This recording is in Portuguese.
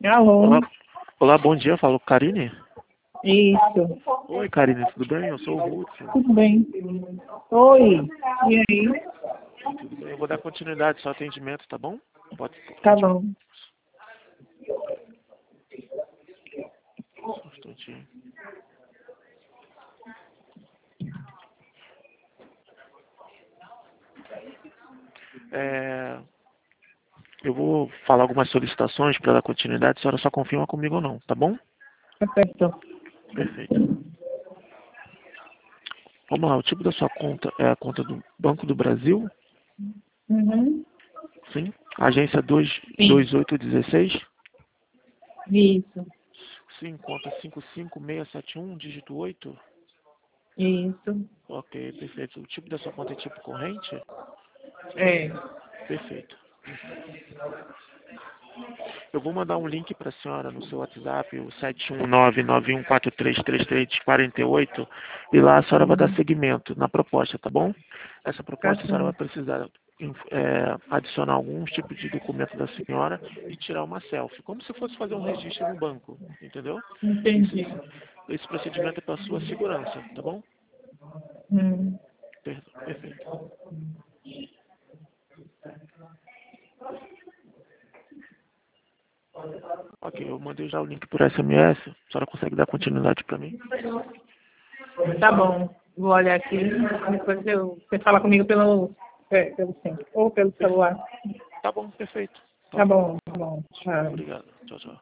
Alô? Olá, olá, bom dia, falo com Karine. Isso. Oi, Karine, tudo bem? Eu sou o Hudson. Tudo bem? Oi. E aí? Tudo bem? Eu vou dar continuidade ao seu atendimento, tá bom? Tá Pode. bom. Só um instantinho. Eu vou falar algumas solicitações para dar continuidade, a senhora só confirma comigo ou não, tá bom? Perfeito. Perfeito. Vamos lá, o tipo da sua conta é a conta do Banco do Brasil? Uhum. Sim. Agência Sim. 22816? Isso. Sim, conta 55671, dígito 8? Isso. Ok, perfeito. O tipo da sua conta é tipo corrente? É. Perfeito. Eu vou mandar um link para a senhora no seu WhatsApp, o 71991433348, e lá a senhora vai dar Uhum. seguimento na proposta, tá bom? Essa Tá proposta a senhora vai certo. precisar adicionar alguns tipos de documento da senhora e tirar uma selfie, como se fosse fazer um registro no banco, entendeu? Isso, Entendi. esse procedimento é para sua segurança, tá bom? Hum. Perfeito. Ok, eu mandei já o link por SMS, a senhora consegue dar continuidade para mim? Tá bom. Vou olhar aqui. Depois você fala comigo pelo sim. Ou pelo celular. Tá bom, perfeito. Tá Então, bom, tá bom. Tchau. obrigado. Tchau, tchau.